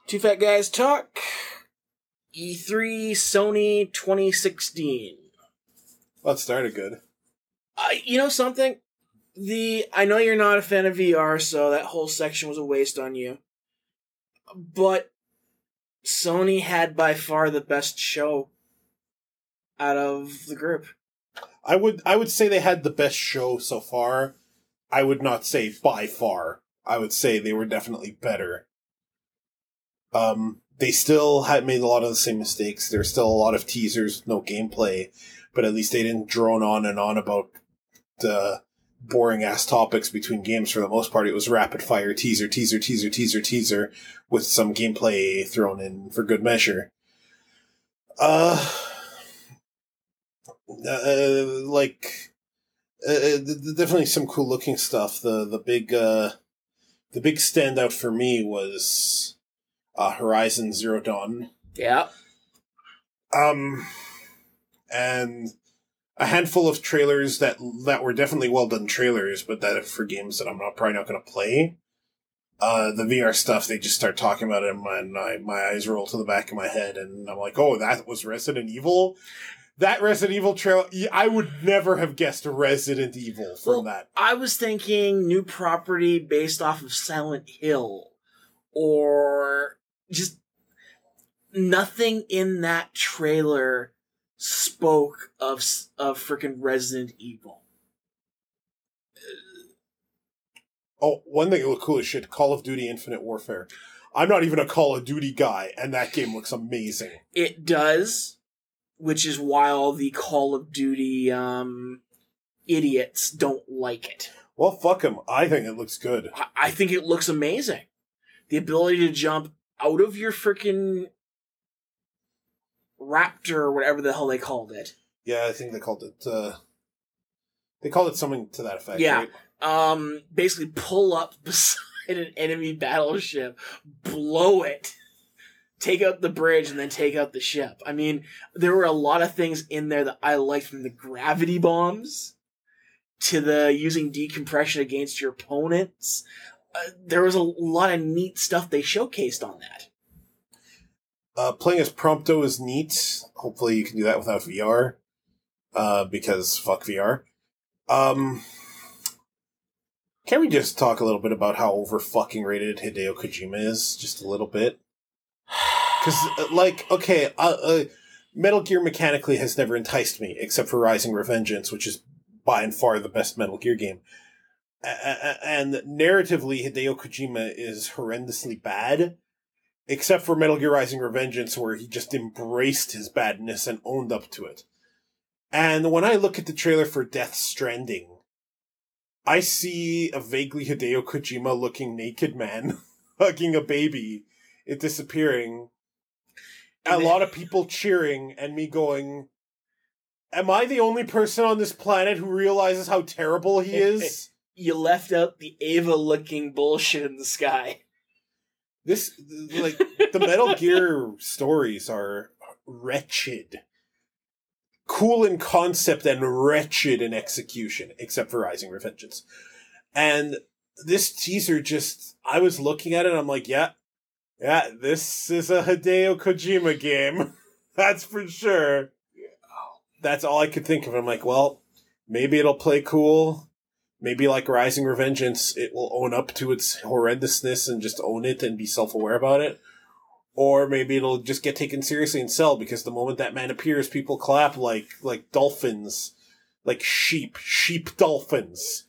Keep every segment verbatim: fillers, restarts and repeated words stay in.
Two Fat Guys Talk, E three Sony twenty sixteen. Well, it started good. Uh, you know something? The I know you're not a fan of V R, so that whole section was a waste on you. But Sony had by far the best show out of the group. I would I would say they had the best show so far. I would not say by far. I would say they were definitely better. Um, they still had made a lot of the same mistakes. There's still a lot of teasers, no gameplay, but at least they didn't drone on and on about the boring ass topics between games. For the most part, it was rapid fire teaser, teaser, teaser, teaser, teaser, with some gameplay thrown in for good measure. Uh, uh like, uh, definitely some cool looking stuff. The the big uh, the big standout for me was uh, Horizon Zero Dawn. Yeah. Um, and a handful of trailers that that were definitely well done trailers, but that for games that I'm not probably not going to play. Uh, the V R stuff, they just start talking about it, and my, my my eyes roll to the back of my head, and I'm like, oh, that was Resident Evil? That Resident Evil trailer, I would never have guessed Resident Evil from well, that. I was thinking new property based off of Silent Hill, or just nothing in that trailer spoke of of freaking Resident Evil. Oh, one thing that looked cool as shit, Call of Duty Infinite Warfare. I'm not even a Call of Duty guy, and that game looks amazing. It does, which is why all the Call of Duty um, idiots don't like it. Well, fuck them. I think it looks good. I, I think it looks amazing. The ability to jump out of your freaking Raptor, or whatever the hell they called it. Yeah, I think they called it, uh, they called it something to that effect, yeah. right? Um, basically pull up beside an enemy battleship, blow it, take out the bridge, and then take out the ship. I mean, there were a lot of things in there that I liked, from the gravity bombs to the using decompression against your opponents. Uh, there was a lot of neat stuff they showcased on that. Uh, playing as Prompto is neat. Hopefully you can do that without V R. Uh, because fuck V R. Um... Can we just talk a little bit about how over fucking rated Hideo Kojima is? Just a little bit. Because, like, okay, uh, uh, Metal Gear mechanically has never enticed me, except for Rising Revengeance, which is by and far the best Metal Gear game. Uh, and narratively, Hideo Kojima is horrendously bad, except for Metal Gear Rising Revengeance, where he just embraced his badness and owned up to it. And when I look at the trailer for Death Stranding, I see a vaguely Hideo Kojima-looking naked man hugging a baby, it disappearing, a lot of people cheering, and me going, am I the only person on this planet who realizes how terrible he is? You left out the Ava-looking bullshit in the sky. This, like, the Metal Gear stories are wretched. Cool in concept and wretched in execution, except for Rising Revengeance. And this teaser just, I was looking at it and I'm like, yeah, yeah, this is a Hideo Kojima game. That's for sure. That's all I could think of. I'm like, well, maybe it'll play cool. Maybe like Rising Revengeance, it will own up to its horrendousness and just own it and be self-aware about it. Or maybe it'll just get taken seriously and sell, because the moment that man appears, people clap like like dolphins. Like sheep. Sheep dolphins.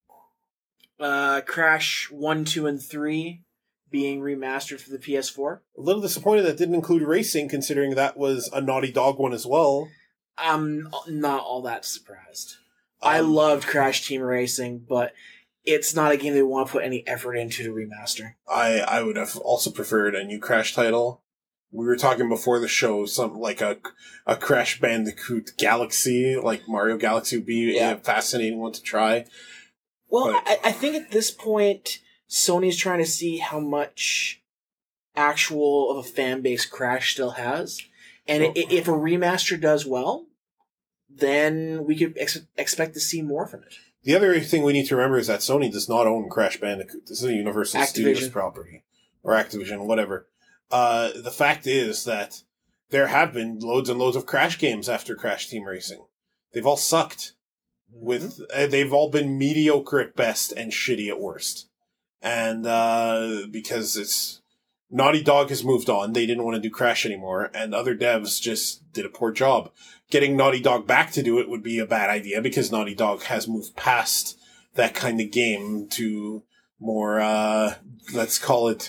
Uh, Crash one, two, and three being remastered for the P S four. A little disappointed that didn't include racing, considering that was a Naughty Dog one as well. I'm not all that surprised. Um, I loved Crash Team Racing, but it's not a game they want to put any effort into to remaster. I, I would have also preferred a new Crash title. We were talking before the show, some like a a Crash Bandicoot Galaxy, like Mario Galaxy would be yeah. a fascinating one to try. Well, but, I, I think at this point, Sony's trying to see how much actual of a fan base Crash still has. And well, if a remaster does well, then we could ex- expect to see more from it. The other thing we need to remember is that Sony does not own Crash Bandicoot. This is a Universal Activision. Studios property. Or Activision, whatever. Uh, the fact is that there have been loads and loads of Crash games after Crash Team Racing. They've all sucked. With uh, they've all been mediocre at best and shitty at worst. And uh, because it's Naughty Dog has moved on, they didn't want to do Crash anymore, and other devs just did a poor job. Getting Naughty Dog back to do it would be a bad idea because Naughty Dog has moved past that kind of game to more, uh, let's call it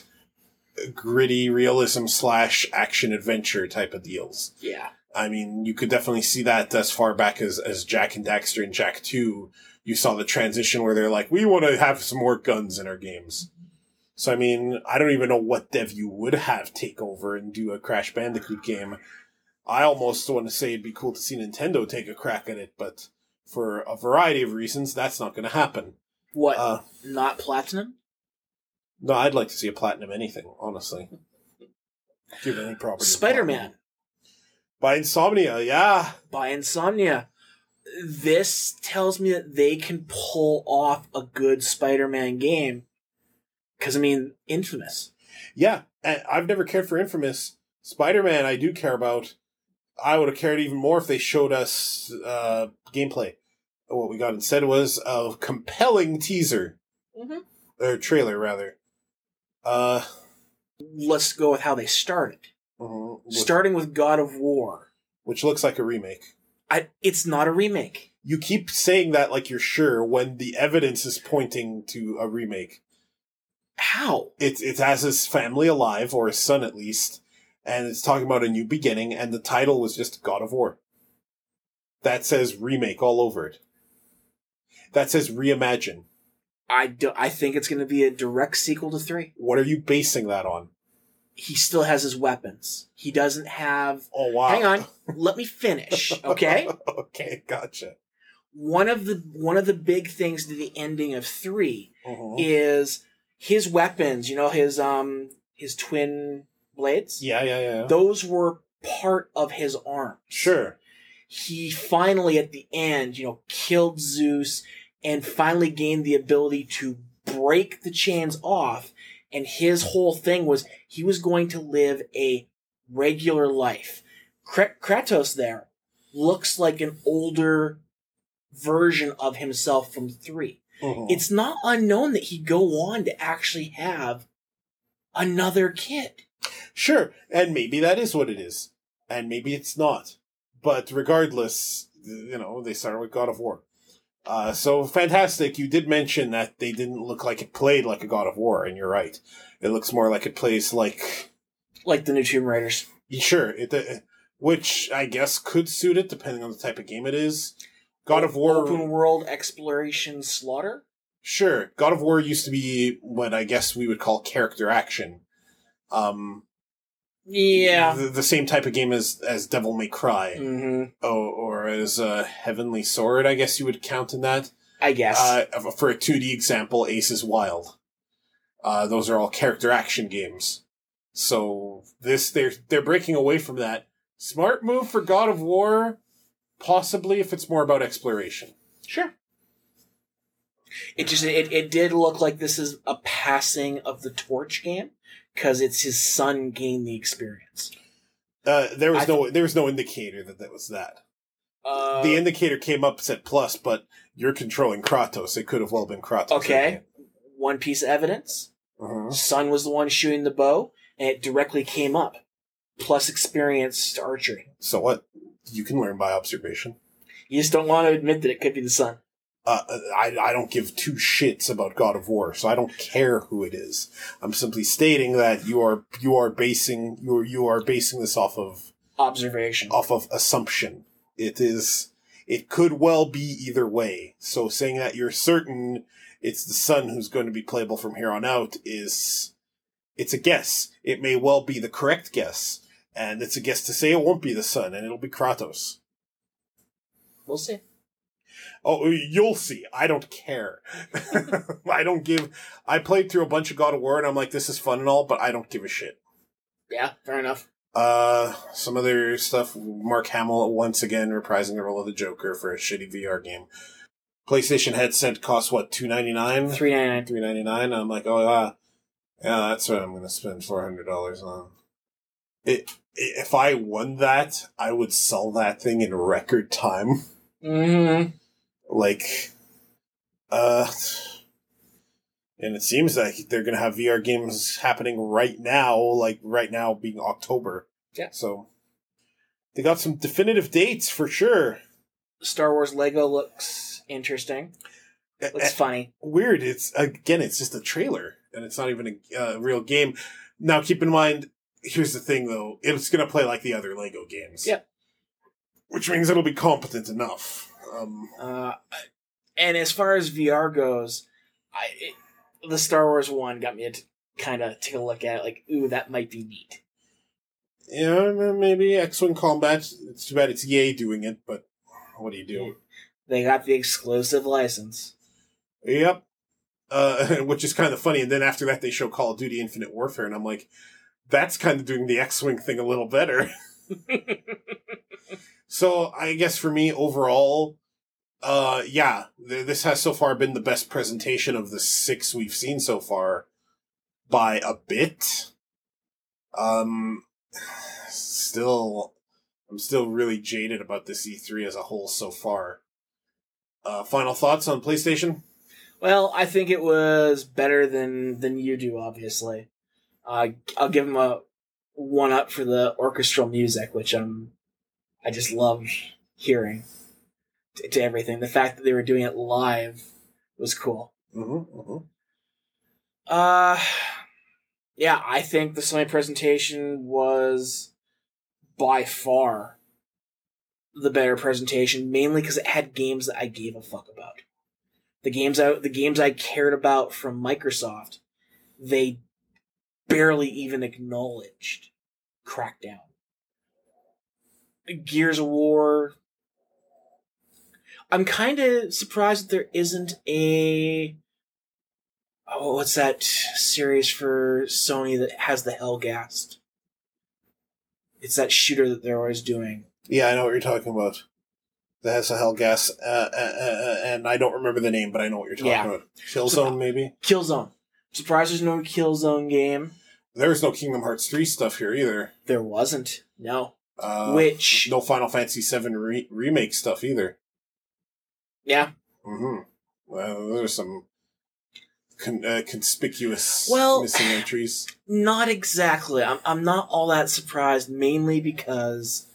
gritty realism slash action adventure type of deals. Yeah. I mean, you could definitely see that as far back as, as Jak and Daxter and Jak two. You saw the transition where they're like, we want to have some more guns in our games. So, I mean, I don't even know what dev you would have take over and do a Crash Bandicoot game. I almost want to say it'd be cool to see Nintendo take a crack at it, but for a variety of reasons, that's not going to happen. What? Uh, not Platinum? No, I'd like to see a Platinum anything, honestly. Give any property. Spider-Man. By Insomnia, yeah. By Insomnia. This tells me that they can pull off a good Spider-Man game. Because, I mean, Infamous. Yeah, and I've never cared for Infamous. Spider-Man I do care about. I would have cared even more if they showed us uh, gameplay. What we got instead was a compelling teaser. Mm-hmm. Or trailer, rather. Uh, Let's go with how they started. uh Starting with God of War. Which looks like a remake. I, it's not a remake. You keep saying that like you're sure when the evidence is pointing to a remake. How? It's, it has his family alive, or his son at least, and it's talking about a new beginning, and the title was just God of War. That says remake all over it. That says reimagine. I, do, I think it's going to be a direct sequel to three. What are you basing that on? He still has his weapons. He doesn't have... Oh, wow. Hang on. Let me finish, okay? Okay, gotcha. One of the one of the big things to the ending of three uh-huh. is his weapons, you know, his um his twin blades? Yeah, yeah, yeah. Those were part of his arms. Sure. He finally, at the end, you know, killed Zeus and finally gained the ability to break the chains off. And his whole thing was he was going to live a regular life. Kr- Kratos there looks like an older version of himself from three. Uh-huh. It's not unknown that he'd go on to actually have another kid. Sure, and maybe that is what it is. And maybe it's not. But regardless, you know, they started with God of War. Uh, so fantastic. You did mention that they didn't look like it played like a God of War, and you're right. It looks more like it plays like... Like the new Tomb Raiders. Sure, it, uh, which I guess could suit it, depending on the type of game it is. God of War... Open world exploration slaughter? Sure. God of War used to be what I guess we would call character action. Um... Yeah. The, the same type of game as, as Devil May Cry. Mm-hmm. Oh, or as uh, Heavenly Sword, I guess you would count in that. I guess. Uh, for a two D example, Ace is Wild. Uh, those are all character action games. So this, they're, they're breaking away from that. Smart move for God of War, possibly if it's more about exploration. Sure. It just, it, it did look like this is a passing of the torch game. Because it's his son gained the experience. Uh, there was I no th- there was no indicator that that was that. Uh, the indicator came up, said plus, but you're controlling Kratos. It could have well been Kratos. Okay. One piece of evidence. Uh-huh. Son was the one shooting the bow, and it directly came up. Plus experienced archery. So what? You can learn by observation. You just don't want to admit that it could be the son. Uh, I, I don't give two shits about God of War, so I don't care who it is. I'm simply stating that you are you are basing you are, you are basing this off of observation, off of assumption. It is it could well be either way. So saying that you're certain it's the son who's going to be playable from here on out is it's a guess. It may well be the correct guess, and it's a guess to say it won't be the son and it'll be Kratos. We'll see. Oh, you'll see. I don't care. I don't give... I played through a bunch of God of War, and I'm like, this is fun and all, but I don't give a shit. Yeah, fair enough. Uh, some other stuff. Mark Hamill, once again, reprising the role of the Joker for a shitty V R game. PlayStation headset costs, what, two ninety-nine? three ninety-nine. three ninety-nine. I'm like, oh, yeah. Yeah, that's what I'm going to spend four hundred dollars on. it, if I won that, I would sell that thing in record time. Mm-hmm. Like, uh, and it seems like they're going to have V R games happening right now, like right now being October. Yeah. So they got some definitive dates for sure. Star Wars Lego looks interesting. Looks uh, funny. Weird. It's, again, it's just a trailer, and it's not even a uh, real game. Now, keep in mind, here's the thing, though. It's going to play like the other Lego games. Yeah. Which means it'll be competent enough. Um, uh, and as far as V R goes, I it, the Star Wars one got me to kind of take a look at it, like, ooh, that might be neat. Yeah, maybe X-Wing Combat. It's too bad it's E A doing it, but what do you do? They got the exclusive license. Yep. Uh, which is kind of funny. And then after that, they show Call of Duty Infinite Warfare, and I'm like, that's kind of doing the X-Wing thing a little better. So I guess for me, overall, uh, yeah, th- this has so far been the best presentation of the six we've seen so far by a bit. Um, still, I'm still really jaded about this E three as a whole so far. Uh, final thoughts on PlayStation? Well, I think it was better than, than you do, obviously. Uh, I'll give them a one up for the orchestral music, which um, I just love hearing to, to everything. The fact that they were doing it live was cool. Mm-hmm, mm-hmm. Uh, yeah, I think the Sony presentation was by far the better presentation, mainly because it had games that I gave a fuck about. The games I the games I cared about from Microsoft, they barely even acknowledged Crackdown. Gears of War. I'm kind of surprised that there isn't a oh, what's that series for Sony that has the Hellgast? It's that shooter that they're always doing. Yeah, I know what you're talking about. That has a Hellgas, uh, uh, uh, and I don't remember the name, but I know what you're talking yeah. about. Killzone, so, maybe? Killzone. I'm surprised there's no Killzone game. There was no Kingdom Hearts three stuff here either. There wasn't. No. Uh, Which... No Final Fantasy seven re- remake stuff either. Yeah. Mm-hmm. Well, there's some con- uh, conspicuous well, missing entries. Not exactly. I'm, I'm not all that surprised, mainly because...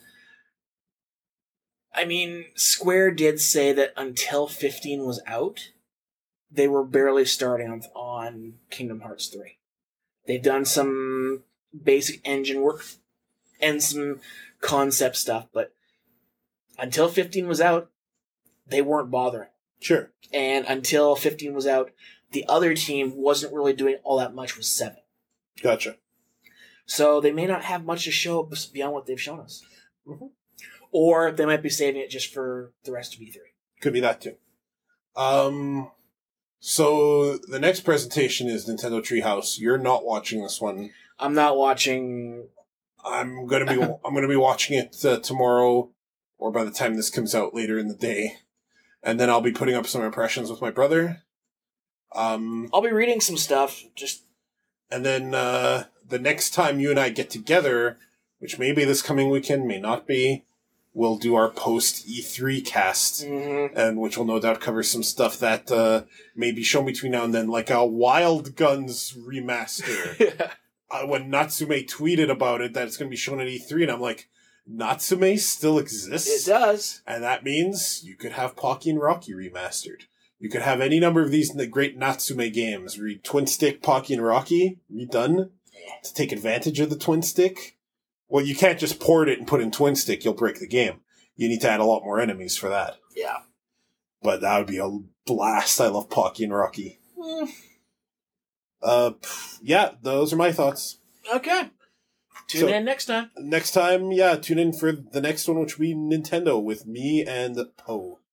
I mean, Square did say that until fifteen was out, they were barely starting on, on Kingdom Hearts three. They've done some basic engine work and some concept stuff, but until fifteen was out, they weren't bothering. Sure. And until fifteen was out, the other team wasn't really doing all that much with seven. Gotcha. So they may not have much to show beyond what they've shown us. Mm-hmm. Or they might be saving it just for the rest of E three. Could be that too. Um, so the next presentation is Nintendo Treehouse. You're not watching this one. I'm not watching. I'm gonna be. I'm gonna be watching it uh, tomorrow, or by the time this comes out later in the day, and then I'll be putting up some impressions with my brother. Um, I'll be reading some stuff. Just and then uh, the next time you and I get together, which may be this coming weekend, may not be. We'll do our post E three cast, mm-hmm. and which will no doubt cover some stuff that uh, may be shown between now and then, like a Wild Guns remaster. yeah. uh, when Natsume tweeted about it, that it's going to be shown at E three, and I'm like, Natsume still exists? It does. And that means you could have Pocky and Rocky remastered. You could have any number of these great Natsume games. Read Twin Stick, Pocky and Rocky, redone, to take advantage of the Twin Stick. Well, you can't just port it and put in Twin Stick. You'll break the game. You need to add a lot more enemies for that. Yeah. But that would be a blast. I love Pocky and Rocky. Mm. Uh, yeah, those are my thoughts. Okay. Tune so, in next time. Next time, yeah, tune in for the next one, which will be Nintendo with me and Poe.